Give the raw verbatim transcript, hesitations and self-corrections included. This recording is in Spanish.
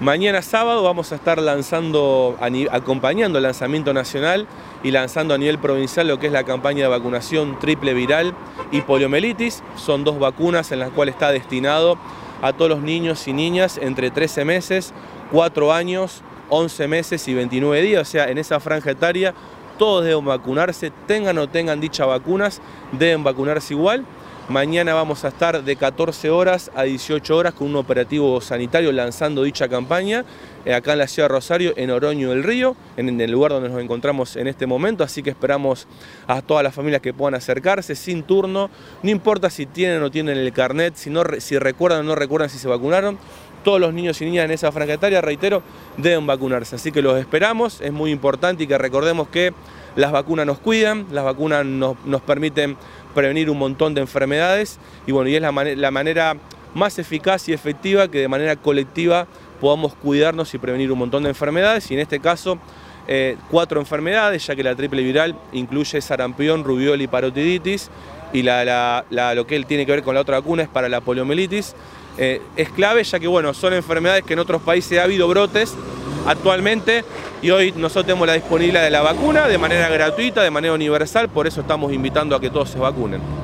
Mañana sábado vamos a estar lanzando, acompañando el lanzamiento nacional y lanzando a nivel provincial lo que es la campaña de vacunación triple viral y poliomielitis. Son dos vacunas en las cuales está destinado a todos los niños y niñas entre trece meses, cuatro años, once meses y veintinueve días, o sea, en esa franja etaria todos deben vacunarse, tengan o no tengan dichas vacunas, deben vacunarse igual. Mañana vamos a estar de catorce horas a dieciocho horas con un operativo sanitario lanzando dicha campaña eh, acá en la ciudad de Rosario, en Oroño del Río, en el lugar donde nos encontramos en este momento, así que esperamos a todas las familias que puedan acercarse sin turno, no importa si tienen o no tienen el carnet, si, no, si recuerdan o no recuerdan si se vacunaron, todos los niños y niñas en esa franja etaria, reitero, deben vacunarse, así que los esperamos, es muy importante y que recordemos que las vacunas nos cuidan, las vacunas nos, nos permiten prevenir un montón de enfermedades y bueno, y es la, man la manera más eficaz y efectiva que de manera colectiva podamos cuidarnos y prevenir un montón de enfermedades y en este caso eh, cuatro enfermedades, ya que la triple viral incluye sarampión, rubiola y parotiditis y la, la, la, lo que él tiene que ver con la otra vacuna es para la poliomielitis. Eh, es clave ya que bueno, son enfermedades que en otros países ha habido brotes actualmente y hoy nosotros tenemos la disponibilidad de la vacuna de manera gratuita, de manera universal, por eso estamos invitando a que todos se vacunen.